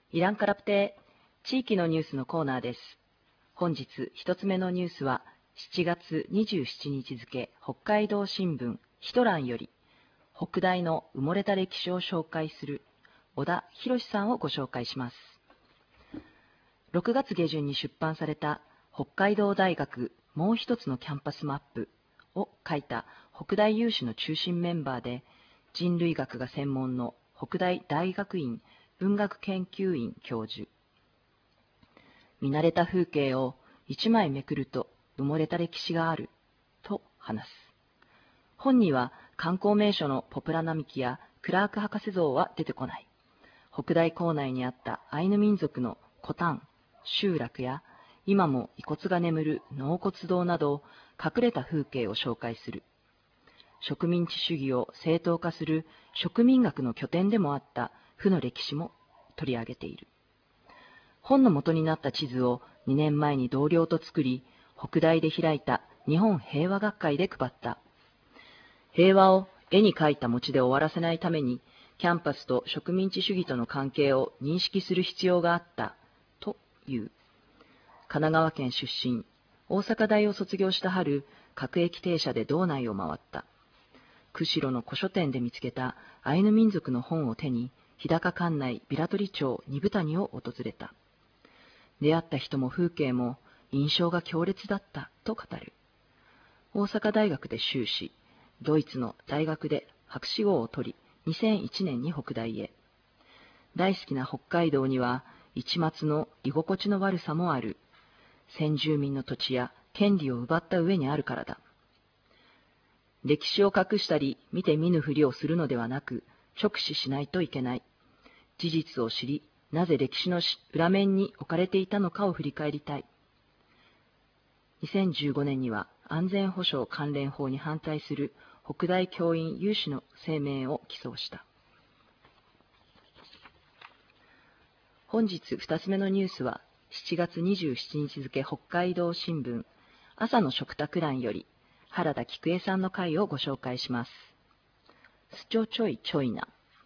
イランカラプテ地域のニュースのコーナーです。本日一つ目のニュースは7月27日付北海道新聞ヒトランより北大の埋もれた歴史を紹介する小田博さんをご紹介します。6月下旬に出版された北海道大学もう一つのキャンパスマップを書いた北大有志の中心メンバーで、人類学が専門の北大大学院文学研究院教授。見慣れた風景を一枚めくると埋もれた歴史があると話す。本には観光名所のポプラ並木やクラーク博士像は出てこない。北大構内にあったアイヌ民族のコタン、集落や今も遺骨が眠る納骨堂など隠れた風景を紹介する。植民地主義を正当化する植民学の拠点でもあった負の歴史も取り上げている。本の元になった地図を2年前に同僚と作り、北大で開いた日本平和学会で配った。平和を絵に描いた餅で終わらせないために、キャンパスと植民地主義との関係を認識する必要があったという。神奈川県出身、大阪大を卒業した春、各駅停車で道内を回った。釧路の古書店で見つけたアイヌ民族の本を手に、日高管内平取町二部谷を訪れた。出会った人も風景も印象が強烈だったと語る。大阪大学で修士、ドイツの大学で博士号を取り、2001年に北大へ。大好きな北海道には一抹の居心地の悪さもある。先住民の土地や権利を奪った上にあるからだ。歴史を隠したり見て見ぬふりをするのではなく、直視しないといけない。事実を知り、なぜ歴史の裏面に置かれていたのかを振り返りたい。2015年には安全保障関連法に反対する北大教員有志の声明を起草した。本日2つ目のニュースは7月27日付北海道新聞朝の食卓欄より原田菊江さんの回をご紹介します。スチョチョイチョイナ。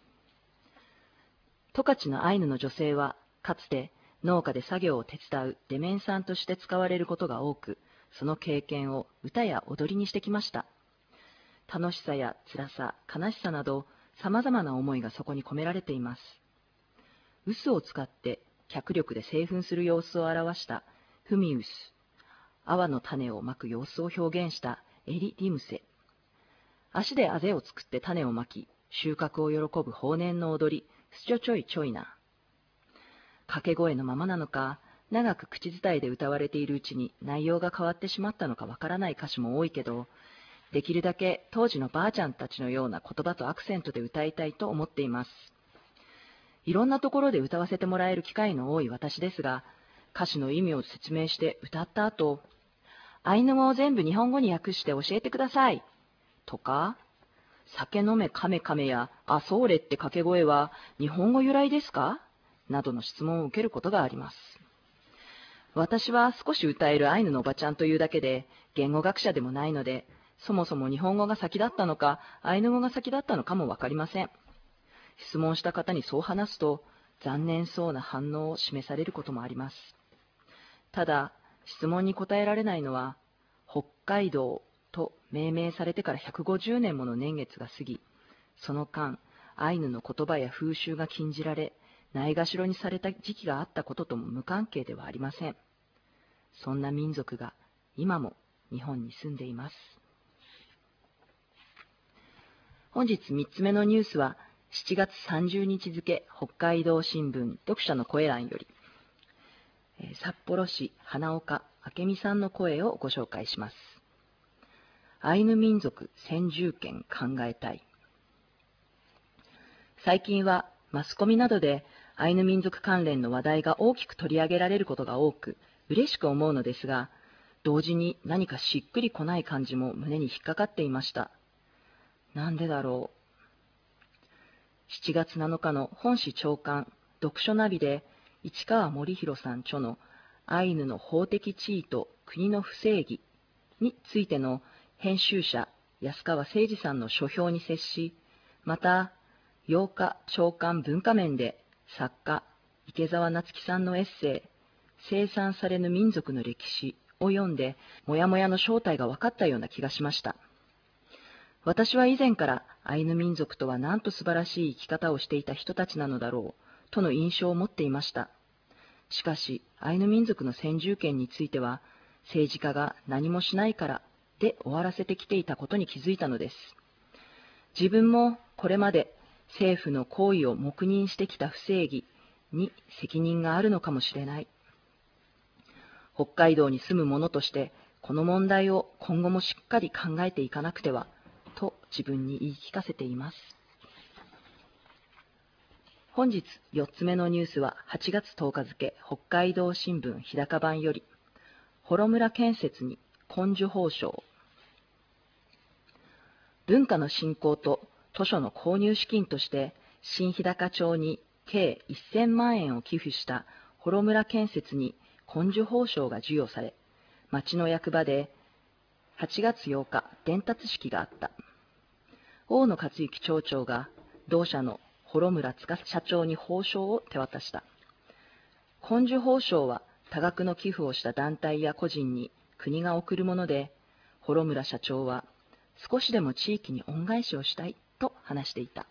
十勝のアイヌの女性はかつて農家で作業を手伝うデメンさんとして使われることが多く、その経験を歌や踊りにしてきました。楽しさや辛さ、悲しさなど様々な思いがそこに込められています。臼を使って脚力で製粉する様子を表したフミウス、泡の種をまく様子を表現したエリ・リムセ、足であぜを作って種をまき、収穫を喜ぶ放年の踊り、スチョチョイチョイナ。掛け声のままなのか、長く口伝えで歌われているうちに内容が変わってしまったのかわからない歌詞も多いけど、できるだけ当時のばあちゃんたちのような言葉とアクセントで歌いたいと思っています。いろんなところで歌わせてもらえる機会の多い私ですが、歌詞の意味を説明して歌った後、アイヌ語を全部日本語に訳して教えてくださいとか、酒飲めカメカメやあそうれって掛け声は日本語由来ですかなどの質問を受けることがあります。私は少し歌えるアイヌのおばちゃんというだけで言語学者でもないので、そもそも日本語が先だったのかアイヌ語が先だったのかもわかりません。質問した方にそう話すと残念そうな反応を示されることもあります。ただ、質問に答えられないのは北海道と命名されてから150年もの年月が過ぎ、その間、アイヌの言葉や風習が禁じられ、ないがしろにされた時期があったこととも無関係ではありません。そんな民族が今も日本に住んでいます。本日3つ目のニュースは、7月30日付北海道新聞読者の声欄より、札幌市花岡明美さんの声をご紹介します。アイヌ民族先住権考えたい。最近はマスコミなどでアイヌ民族関連の話題が大きく取り上げられることが多く、嬉しく思うのですが、同時に何かしっくりこない感じも胸に引っかかっていました。なんでだろう。7月7日の本誌朝刊読書ナビで市川森弘さん著のアイヌの法的地位と国の不正義についての編集者安川誠二さんの書評に接し、また8日朝刊文化面で作家池澤夏樹さんのエッセイ、生産されぬ民族の歴史を読んで、もやもやの正体が分かったような気がしました。私は以前からアイヌ民族とはなんと素晴らしい生き方をしていた人たちなのだろうとの印象を持っていました。しかし、アイヌ民族の先住権については、政治家が何もしないからで終わらせてきていたことに気づいたのです。自分もこれまで政府の行為を黙認してきた不正義に責任があるのかもしれない。北海道に住む者として、この問題を今後もしっかり考えていかなくては、と自分に言い聞かせています。本日4つ目のニュースは8月10日付北海道新聞日高版より、幌村建設に紺樹褒章。文化の振興と図書の購入資金として新日高町に計1000万円を寄付した幌村建設に紺樹褒章が授与され、町の役場で8月8日伝達式があった。大野克行町長が同社の幌村司社長に褒章を手渡した。紺樹褒章は多額の寄付をした団体や個人に国が贈るもので、幌村社長は少しでも地域に恩返しをしたいと話していた。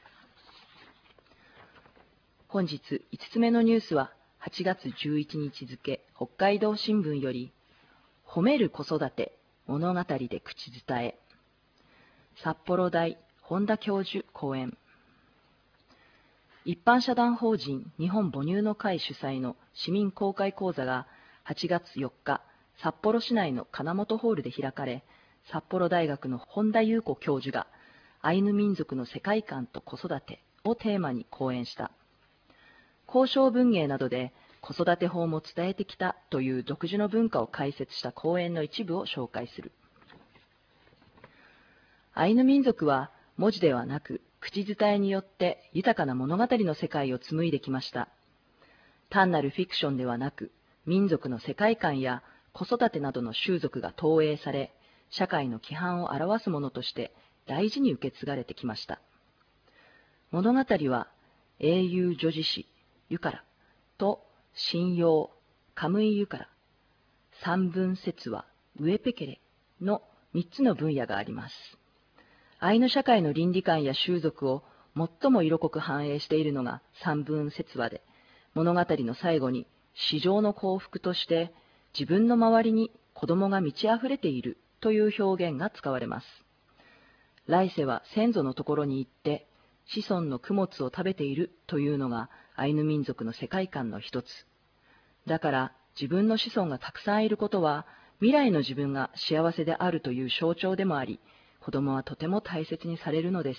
本日5つ目のニュースは8月11日付北海道新聞より、褒める子育て物語で口伝え。札幌大本田教授講演。一般社団法人日本母乳の会主催の市民公開講座が8月4日、札幌市内の金本ホールで開かれ、札幌大学の本田裕子教授がアイヌ民族の世界観と子育てをテーマに講演した。交渉文芸などで子育て法も伝えてきたという独自の文化を解説した講演の一部を紹介する。アイヌ民族は文字ではなく口伝えによって豊かな物語の世界を紡いできました。単なるフィクションではなく、民族の世界観や子育てなどの習俗が投影され、社会の規範を表すものとして大事に受け継がれてきました。物語は英雄女子誌ゆからと神謡カムイゆから、三分節話ウエペケレの3つの分野があります。アイヌ社会の倫理観や習俗を最も色濃く反映しているのが三分節話で、物語の最後に至上の幸福として自分の周りに子供が満ち溢れているという表現が使われます。来世は先祖のところに行って子孫の供物を食べているというのがアイヌ民族の世界観の一つ。だから自分の子孫がたくさんいることは未来の自分が幸せであるという象徴でもあり、子供はとても大切にされるのです。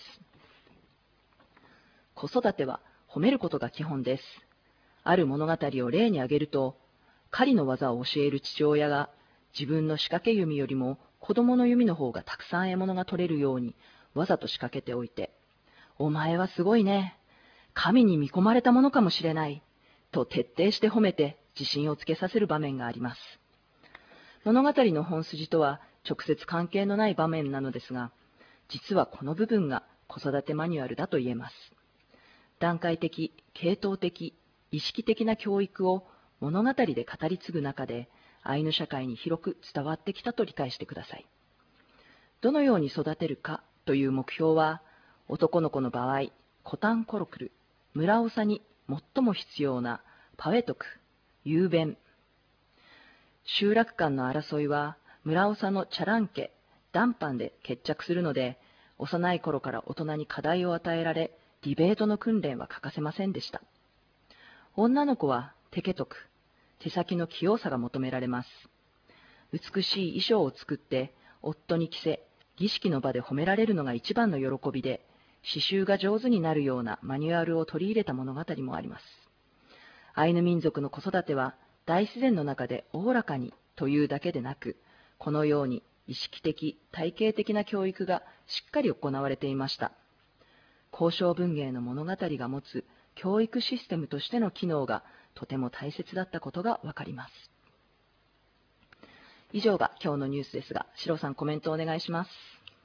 子育ては褒めることが基本です。ある物語を例に挙げると、狩りの技を教える父親が自分の仕掛け弓よりも子供の弓の方がたくさん獲物が取れるようにわざと仕掛けておいて、お前はすごいね。神に見込まれたものかもしれない。と徹底して褒めて自信をつけさせる場面があります。物語の本筋とは直接関係のない場面なのですが、実はこの部分が子育てマニュアルだと言えます。段階的、系統的、意識的な教育を物語で語り継ぐ中で、アイヌ社会に広く伝わってきたと理解してください。どのように育てるかという目標は、男の子の場合、コタンコロクル、村長に最も必要なパウェトク、雄弁。集落間の争いは、村長のチャラン家、ダンパンで決着するので、幼い頃から大人に課題を与えられ、ディベートの訓練は欠かせませんでした。女の子はテケトク、手先の器用さが求められます。美しい衣装を作って夫に着せ、儀式の場で褒められるのが一番の喜びで、刺繍が上手になるようなマニュアルを取り入れた物語もあります。アイヌ民族の子育ては大自然の中でおおらかにというだけでなく、このように意識的、体系的な教育がしっかり行われていました。交渉文芸の物語が持つ教育システムとしての機能がとても大切だったことがわかります。以上が今日のニュースですが、シロさんコメントお願いします。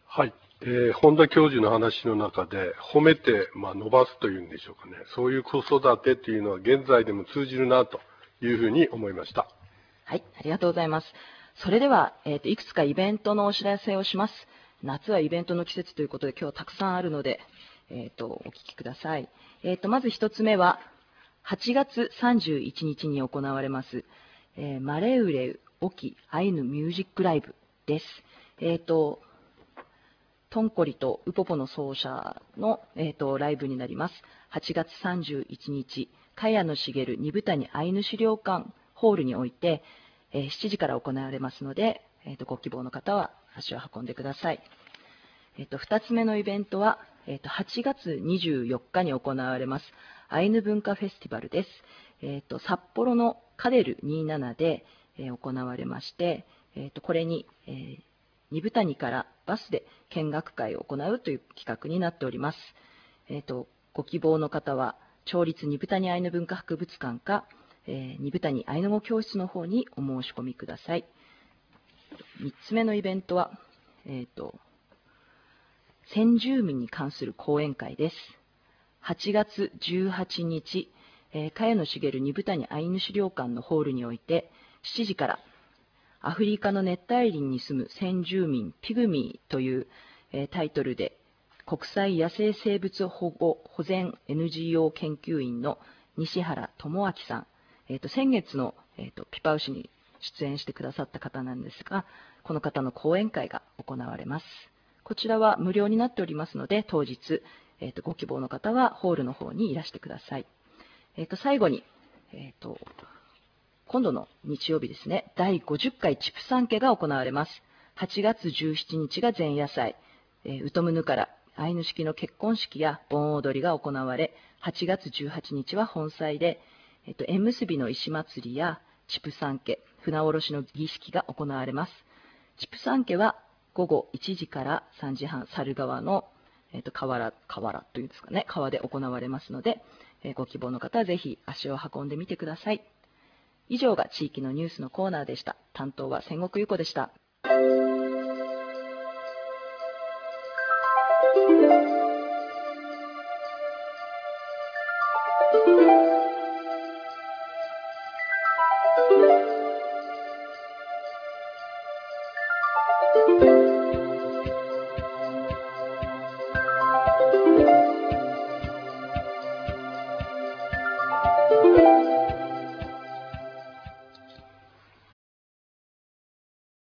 はい。本田教授の話の中で、褒めて、伸ばすというんでしょうかね。そういう子育てっていうのは現在でも通じるなというふうに思いました。 はい、ありがとうございます。それでは、いくつかイベントのお知らせをします。夏はイベントの季節ということで、今日はたくさんあるので、お聞きください。まず一つ目は、8月31日に行われます、マレウレウオキアイヌミュージックライブです。トンコリとウポポの奏者の、ライブになります。8月31日、茅野茂二部谷アイヌ資料館ホールにおいて、7時から行われますので、ご希望の方は足を運んでください。2つ目のイベントは、8月24日に行われますアイヌ文化フェスティバルです。札幌のカデル27で、行われまして、これに、二部谷からバスで見学会を行うという企画になっております。ご希望の方は町立二部谷アイヌ文化博物館か、二部谷アイヌ語教室の方にお申し込みください。3つ目のイベントは、先住民に関する講演会です。8月18日、茅野茂二部谷アイヌ資料館のホールにおいて、7時からアフリカの熱帯林に住む先住民ピグミーという、タイトルで、国際野生生物保護保全 NGO 研究員の西原智明さん、先月の、ピパウシに出演してくださった方なんですが、この方の講演会が行われます。こちらは無料になっておりますので、当日、ご希望の方はホールの方にいらしてください。最後に、今度の日曜日ですね、第50回チプサン家が行われます。8月17日が前夜祭、ウトムヌからアイヌ式の結婚式や盆踊りが行われ、8月18日は本祭で、縁結びの石祭りやチプサン家、船下ろしの儀式が行われます。チプサン家は午後1時から3時半、猿川の、河原というんですかね、川で行われますので、ご希望の方はぜひ足を運んでみてください。以上が地域のニュースのコーナーでした。担当は千石由子でした。